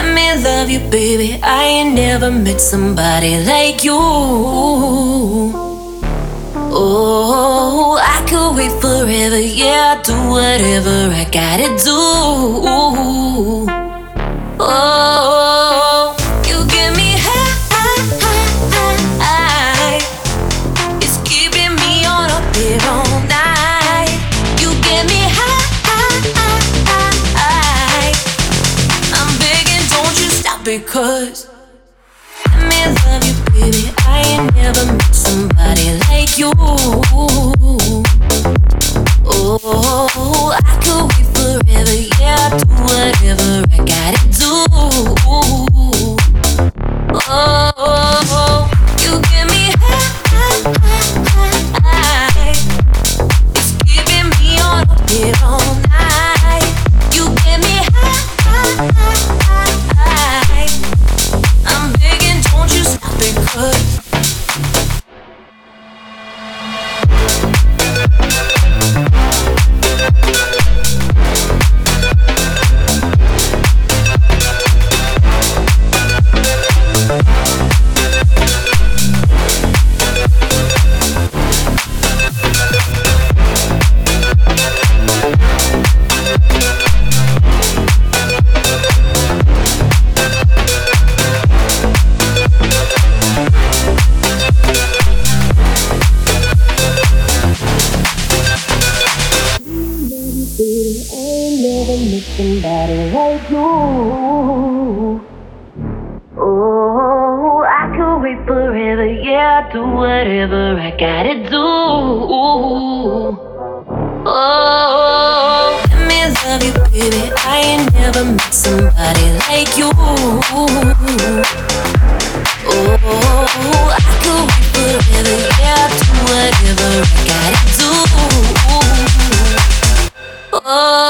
me love you, baby. I ain't never met somebody like you. Oh, I could wait forever, yeah, I'll do whatever I gotta do. Oh, you get me high, it's keeping me on up here all night. You get me high, I'm begging, don't you stop because let me love you, baby. I ain't never met somebody like you. Oh, I could wait forever, yeah, I'll do whatever I gotta do. Oh, you get me high, it's keeping me on up here all night. You get me high, I'm begging, don't you stop because somebody like you. Oh, I could wait forever, yeah, I'll do whatever I gotta do. Oh, let me love you, baby. I ain't never met somebody like you. Oh, I could wait forever, yeah, I'll do whatever I gotta do. Oh.